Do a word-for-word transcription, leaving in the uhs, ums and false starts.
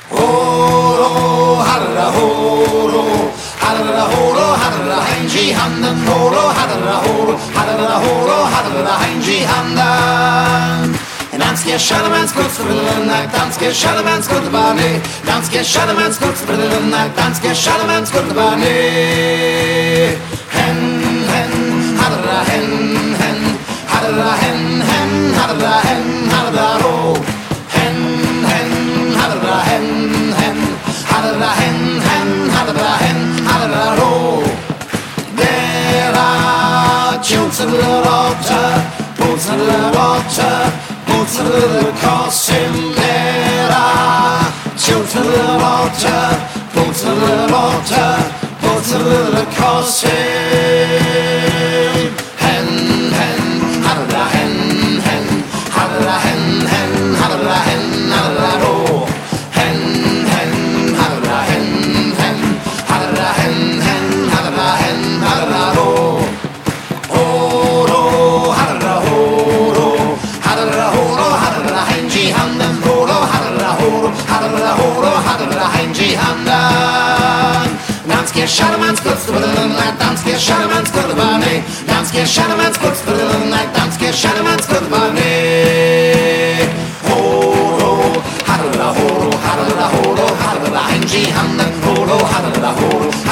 Horo, harra, horo, harra, horo, harra, heinji handen, horo, harra, horo, harra, horo, harra, heinji handen. Danske Charlemans kurzbrillenack, danske Charlemans kurzbane, danske Charlemans kurzbrillenack, danske Charlemans kurzbane. Hen, hen, harra, hen, hen, harra, hen, hen, harra, hen, harra, ro. Hen, hen, harra, hen, hen, harra, hen, hen, harra, hen, harra, ro. Dera, tjotselerota, botselerota, botseler kosim. Dera, tjotselerota, botselerota, botseler kosim. Hen, hen, harra, hen, hen, harra, hen, hen, harra, hen, harra, ro. Hen, hen, harra, hen, hen, harra, hen, hen, harra, hen, harra, ro. Horo, harra, horo, harra, horo, harra, heinji handen, horo, harra, horo, harra, horo, harra, heinji handen. Danske Charlemans kurzbrillenack, danske Charlemans kurzbane, danske Charlemans kurzbrillenack, danske Charlemans kurzbane. Horo, harra, horo, harra, horo, harra, heinji handen, horo, harra, horo,